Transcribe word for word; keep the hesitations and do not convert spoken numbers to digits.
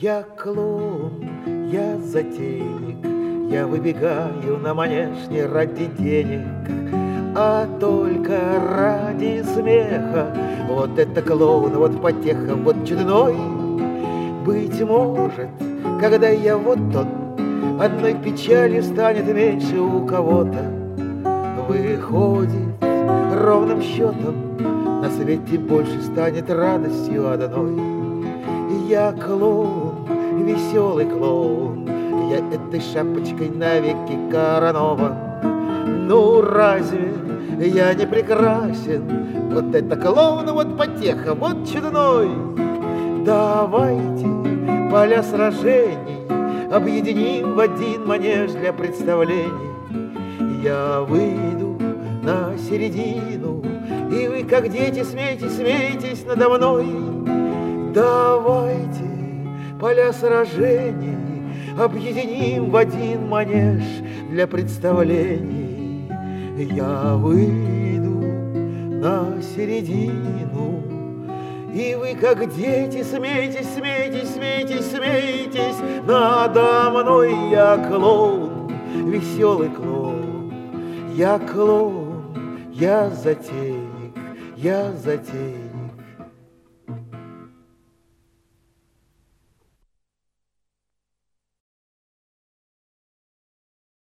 Я клоун, я затейник, я выбегаю на манеж не ради денег, а только ради смеха. Вот это клоун, вот потеха, вот чудной. Быть может, когда я вот он, одной печалью станет меньше у кого-то. Выходит, ровным счетом на свете больше станет радостью одной. Я клоун, веселый клоун, я этой шапочкой навеки коронован. Ну разве я не прекрасен? Вот это клоун, вот потеха, вот чудной. Давайте поля сражений объединим в один манеж для представлений. Я выйду на середину, и вы, как дети, смейтесь, смейтесь надо мной. Давайте поля сражений объединим в один манеж для представлений. Я выйду на середину, и вы, как дети, смейтесь, смейтесь, смейтесь, смейтесь надо мной. Я клоун, веселый клоун, я клоун, я затейник, я затейник.